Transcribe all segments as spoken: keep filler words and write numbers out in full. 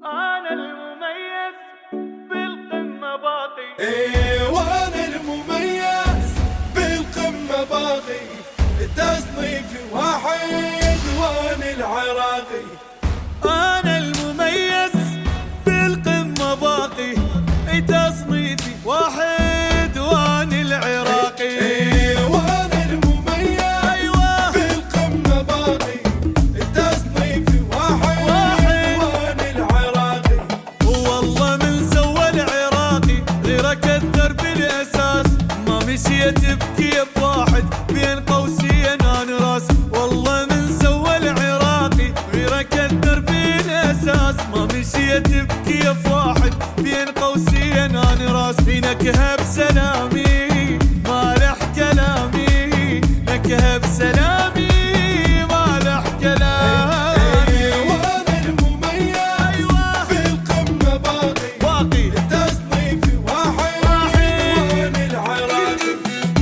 أنا المميز بالقمة باقي. إيه وأنا المميز بالقمة باقي، تصنيفي واحد وأنا العراقي. أنا المميز بالقمة باقي، تصنيفي واحد وأنا العراقي. إيه وأنا المميز أيوة بالقمة باقي، تصنيفي واحد وأنا العراقي. والله من سوى العراقي غيرك الدرب الأساس، ما مشيت بكيف واحد بين قوسين أنا راس. والله من سوى العراقي غيرك الدرب الأساس، ما مشيت بكيف واحد بين قوسين أنا راس. نكهة بسلامي ما لح كلامي، نكهة بسلامي ما لح كلامي. وأنا المميز بالقمة باقي، باقي تصنيفي واحد وأنا العراقي.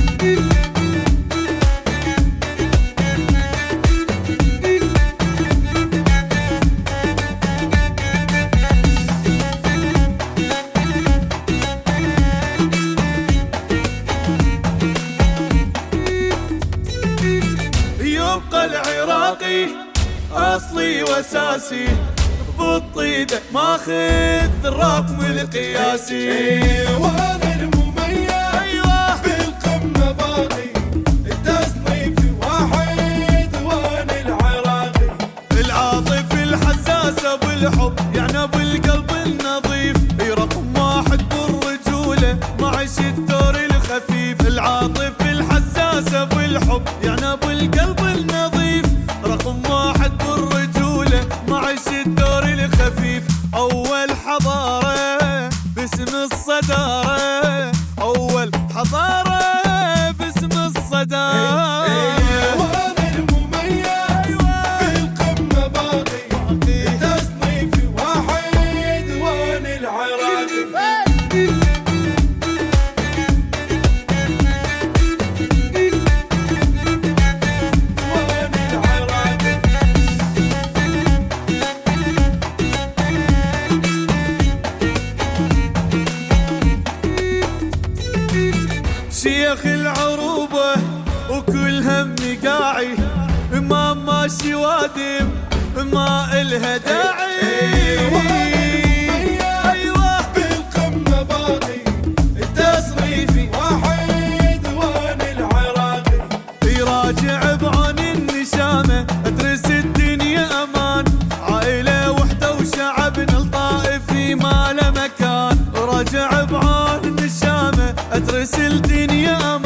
يبقى العراقي أصلي وأساسي، بالطيبة ماخذ الرقم القياسي. إيه وأنا المميز أيوة بالقمة باقي، تصنيفي واحد وأنا العراقي. العاطف الحساس أبو الحب يعني أبو القلب النظيف، رقم واحد بالرجولة معش الدور الخفيف. العاطف الحساس أبو الحب يعني أبو القلب النظيف، رقم واحد بالرجولة معش الدور الخفيف. أول حضارة باسم الصدارة، أول حضارة باسم الصدارة. وأنا المميز بالقمة باقي، تصنيفي واحد وأنا العراقي. وأنا العراقي. شيخ العروبة وكل هم قاعي، ما ماشي وادم ما إلها داعي. أيوة بالقمة باقي، تصنيفي واحد وأنا العراقي. يراجع بعون النشامة أدرس الدنيا أمان، عائلة وحدة وشعبنا الطائف ما له مكان. راجع بعون النشامة أدرس الدنيا أمان،